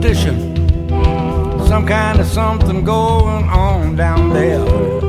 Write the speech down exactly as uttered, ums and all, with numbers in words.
tradition, some kind of something going on down there.